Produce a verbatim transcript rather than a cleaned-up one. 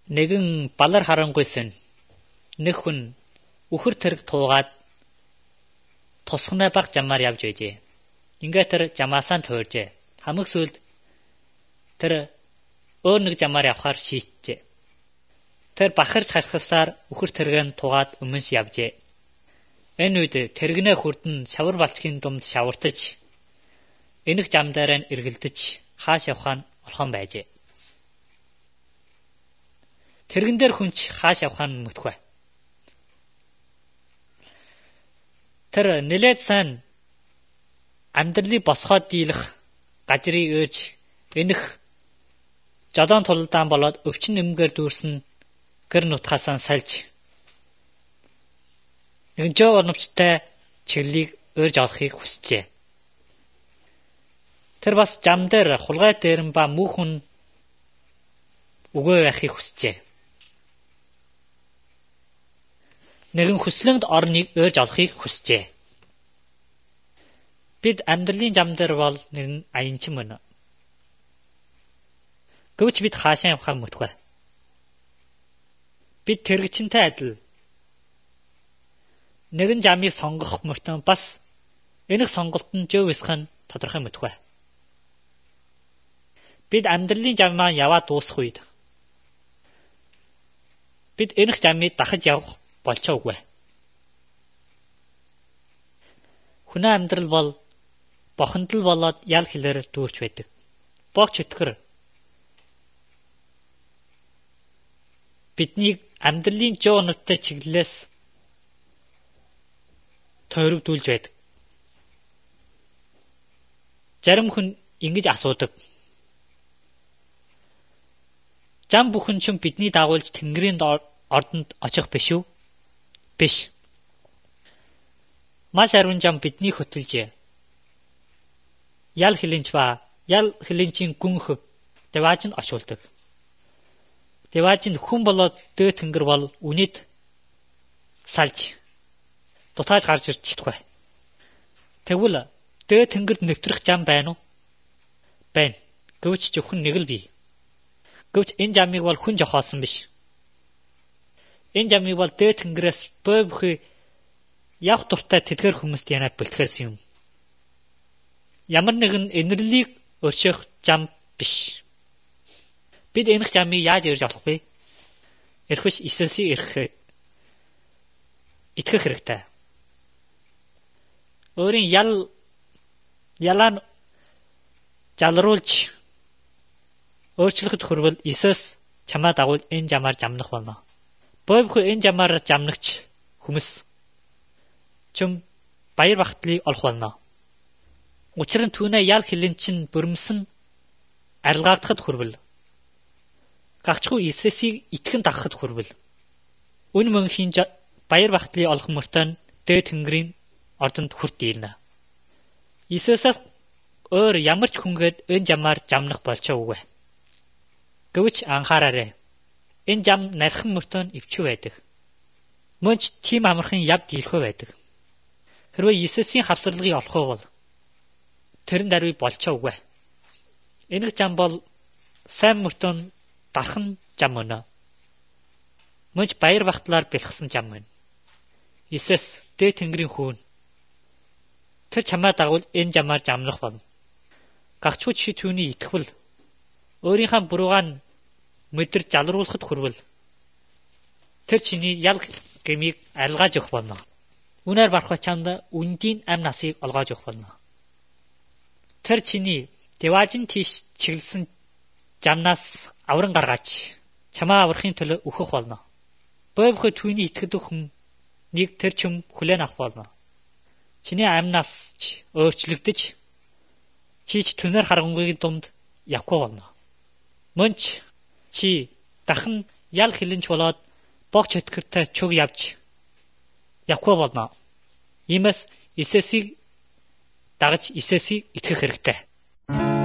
Нэгэн балар харангуйсэн нэг хүн үхэр тэрэг туугаад тусгнаа баг жамаар явж байжээ. Ингээ тэр жамаасаа тууржээ. Хамаг сүлд тэр өөр нэг жамаар явхаар шийджээ. Тэр бахарч харахсаар үхэр тэрэг нь тугаад өмнөс явжээ. Энэ үед тэрэгнээ хүрдэн шавар балчгийн думд шавартаж энэх жам дээр нь эргэлдэж хааш явхаа нь орхон байжээ. Тэрэгэн дээр хүнч хааш явхаа нь мөтгөө. Тэр нэлээд сайн амьдралыг босгоод дийлэх гажрыг өөж энэх жолоон тулалдаан болоод өвчин нэмгээр дүүрсэн гэр нутгаасаа сальж нэгэн жоо оновчтой чиглэлийг өөж авахыг хүсжээ. Тэр бас жам дээр хулгай дээрэн ба мөнхөн өгөө байхыг хүсжээ. Нэгэн хүслэнд орныг өөж авахыг хүсжээ. Бид амьдралын жам дээр бол нэгэн аянчин мөн. Гэвч бид хаашаа явахаар мөтгөө. Бид тэрэгчэнтэй адил нэгэн жамыг сонгох мөртөө бас энэх сонголтод жөө висхэн тодорхой мөтгөө. Бид амьдралын жамаа яваад дуусах үед бид энэх жамыг дахиж явах болчоогүй. Хүний амьдрал бол бохондол болоод ял хэлээр дүүрч байдаг. Богч өтгөр биднийг амьдралын жоо нуттай чиглэлээс тойрогдуулж байдаг. Зарим хүн ингэж асуудаг. Жам бүхэн ч бидний дагуулж Тэнгэрийн ордонд очих биш үү? Биш. Маш арвин жам бидний хөтөлжээ. Ял хилэнч ба ял хилэнчийн гүн хөв дэвааж нь очуулдаг. Дэвааж нь хүн болоод дөө тэнгэр бол үнэт салж дутааж гарч ирж чадахгүй. Тэгвэл дөө тэнгэрд нэвтрэх жам байна уу? Байна. Гэвч зөвхөн нэг л бий. Гэвч энэ жамыг бол хүн жохоосон биш. Энэ жамыг бол дөө тэнгэрээс бөө бүхий явх дуртай тэтгэр хүмүүст янаад бэлтгэсэн юм. Ямар нэгэн энэрлийг өршөөх жам биш. Бид энэх жамыг яаж ирж авах вэ? Эрхвч Иесусийг ирэх итгэх хэрэгтэй. Өөрийн ял ялан жалруулж өөрчлөхөд хүрвэл Иесус чамаа дагуул энэ жамаар жамнах болно. Бөөбхөө энэ жамаар жамнагч хүмүүс чим баяр багтлыг олох болно. Учир нь түүнээ ял хилэнчин бүрмсэн арилгаагдахад хүрвэл гагчгүй Иесусийг итгэн дагахад хүрвэл үн мөнхийн баяр багтлыг олох мөртөө дээд тэнгэрийн ордонд хүрт ирнэ. Иесусаас өөр ямар ч хүнгээд энэ жамаар жамнах болчоогүй. Гэвч анхаараарай. Энэ жам нархан мөртөө өвчүү байдаг. Мөнч тийм амархан яв дийлхөө байдаг. Хэрвээ Иесусийн хавсарлагыг олох бол тэрэн даруй болчоогүй. Энэ жам бол сайн мөртөө дархан жам өнө. Мөнч баяр багтлаар бэлгсэн жам өнө. Иесус дээд тэнгэрийн хүүн. Тэр чамаа дагуул энэ жамаар жамнах болно. Гагчгүй чи түүний итгэвэл өөрийнхөө буруугаа мэдэр жалруулахад хүрвэл тэр чиний ял гэмийг арилгааж өгөх болно. Үнээр барах чамд үндийн амь насыг олгож өгөх болно. Тэр чиний дэваажин тийш чиглэсэн жамнаас авран гаргаач чамаа аврахын төлөө өөхөх болно. Бөөбхөө түүний итгэдэг хүн нэг тэр чим хүлээн авах болно. Чиний амь нас ч өөрчлөгдөж чи ч түнэр харангуйгийн дунд явахгүй болно. Мөнч чи дахин ял хилэнч болоод богч өткөртэй чуг явж явахгүй болно. Иймээс Иесусийг дагаж Иесусийг итгэх хэрэгтэй.